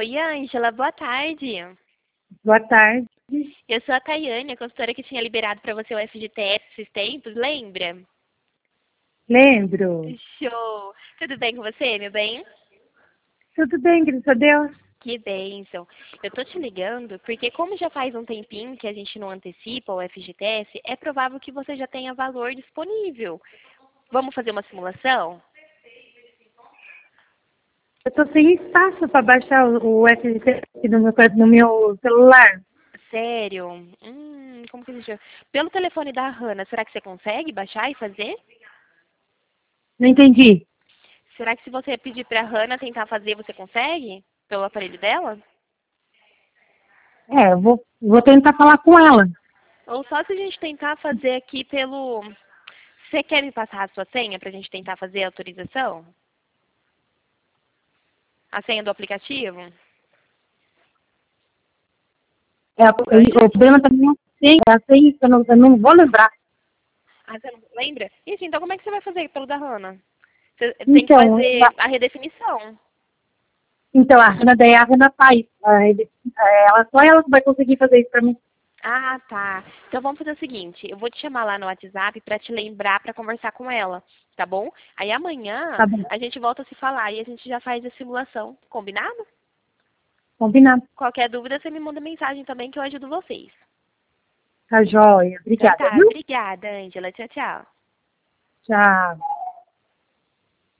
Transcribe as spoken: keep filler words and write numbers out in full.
Oi, Ângela, boa tarde. Boa tarde. Eu sou a Tayane, a consultora que tinha liberado para você o F G T S esses tempos, lembra? Lembro. Show! Tudo bem com você, meu bem? Tudo bem, graças a Deus. Que bênção. Eu tô te ligando porque como já faz um tempinho que a gente não antecipa o F G T S, é provável que você já tenha valor disponível. Vamos fazer uma simulação? Eu tô sem espaço para baixar o, o F G T aqui no meu, no meu celular. Sério? Hum, como que a gente... Pelo telefone da Hannah, será que você consegue baixar e fazer? Não entendi. Será que se você pedir pra Hannah tentar fazer, você consegue? Pelo aparelho dela? É, eu vou, vou tentar falar com ela. Ou só se a gente tentar fazer aqui pelo... Você quer me passar a sua senha pra gente tentar fazer a autorização? A senha do aplicativo? É, o, Ângela? o problema também é assim, é assim, eu não, eu não vou lembrar. Ah, você não lembra? Isso, então como é que você vai fazer pelo da Hannah? Você tem que Então, fazer ela- a redefinição. então a Ana daí a Ana faz. a ele- Ela, só ela que vai conseguir fazer isso para mim. Ah, tá. Então vamos fazer o seguinte, eu vou te chamar lá no WhatsApp pra te lembrar pra conversar com ela, tá bom? Aí amanhã Tá bom, a gente volta a se falar e a gente já faz a simulação, combinado? combinado. Qualquer dúvida você me manda mensagem também que eu ajudo vocês. Tá joia. Então Obrigada, tá, viu? obrigada, Ângela. Tchau, tchau. Tchau.